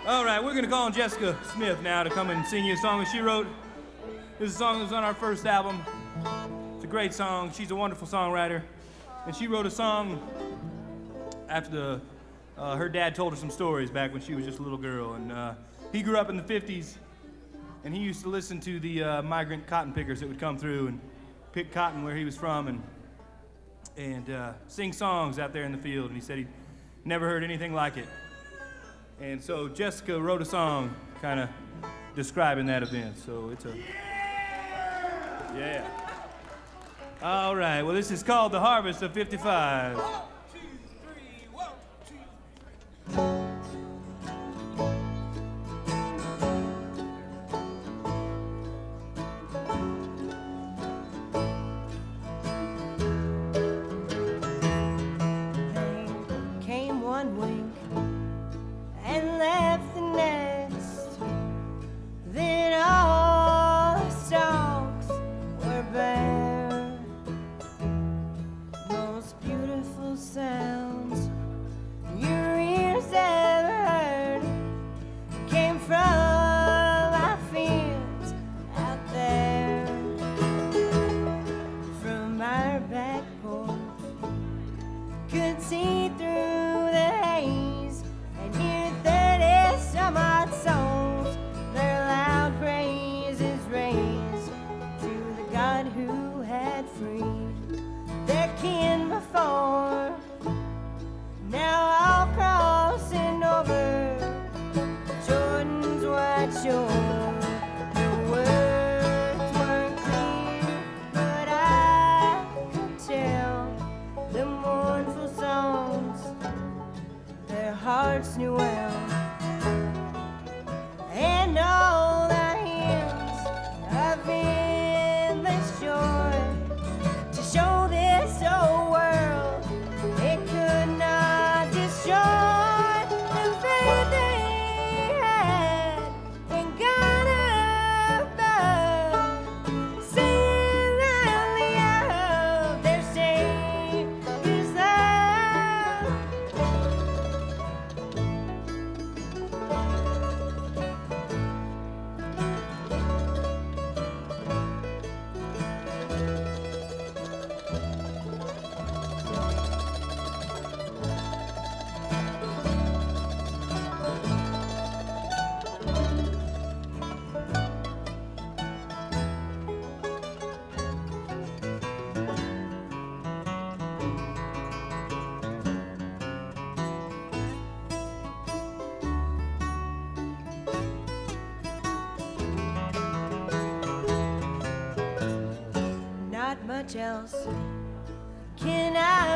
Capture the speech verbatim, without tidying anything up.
All right, we're going to call on Jessica Smith now to come and sing you a song that she wrote. This is a song that was on our first album. It's a great song. She's a wonderful songwriter. And she wrote a song after the, uh, her dad told her some stories back when she was just a little girl. And uh, he grew up in the fifties, and he used to listen to the uh, migrant cotton pickers that would come through and pick cotton where he was from and, and uh, sing songs out there in the field. And he said he'd never heard anything like it. And so Jessica wrote a song kind of describing that event. So it's a... Yeah. All right, well, this is called The Harvest of fifty-five. One, two, three, one, two, three. Came one wink and left the nest. Then all the stalks were bare. Most beautiful sounds your ears ever heard came from our fields out there. From our back porch, could see through the haze and hear thirty some odd souls, their loud praises raised to the God who had freed their kin before. Now all crossing over Jordan's wide shore. The words weren't clear, but I could tell the mournful songs their hearts knew well. And all the hymns of endless joy to show this old world it could not destroy the faith they had in God above, singing loudly of their Savior's love. Not much else can I